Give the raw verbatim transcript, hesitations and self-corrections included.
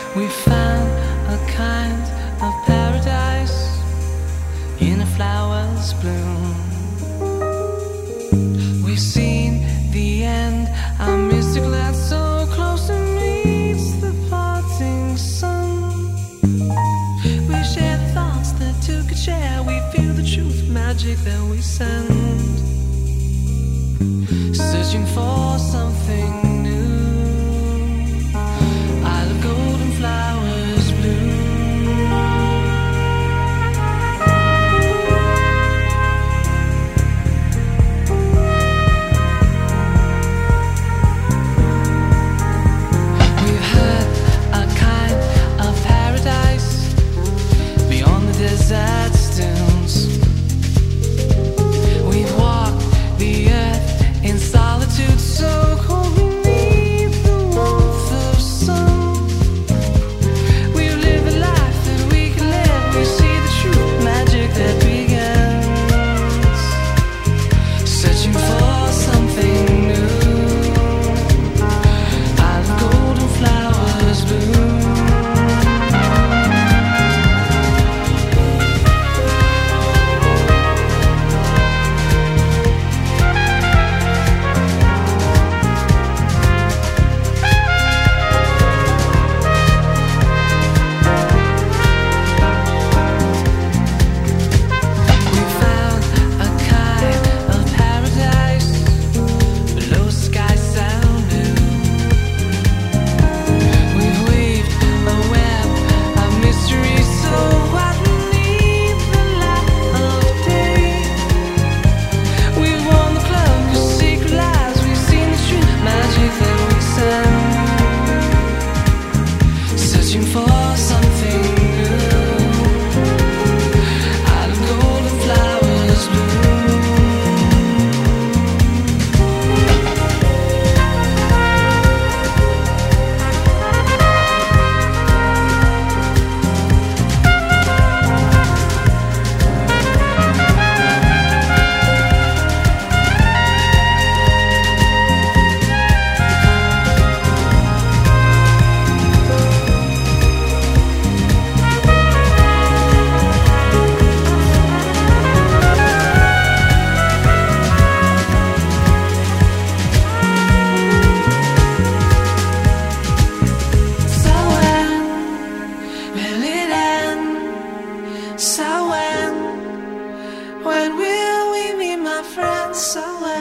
We found a kind of paradise in a flower's bloom. We've seen the end, our mystic land so close to meets the parting sun. We share thoughts that two could share. We feel the truth, magic that we send. Searching for something new. Isle of golden flowers bloom. We've heard a kind of paradise beyond the desert's dunes. We've walked the earth in solitude so cold beneath the warmth of sun. We've lived a life that we can live. We see the true magic that begins. Searching for something new. Out of golden flowers bloom. We found a kind of paradise below sky so new. We've weaved a web of mystery so wide beneath the light of day. We've worn the cloak of secret lies. We've seen the true magic that we send. Searching for something new. Out of golden flowers bloom. So when will it end? So when, when will we meet, my friends? So when.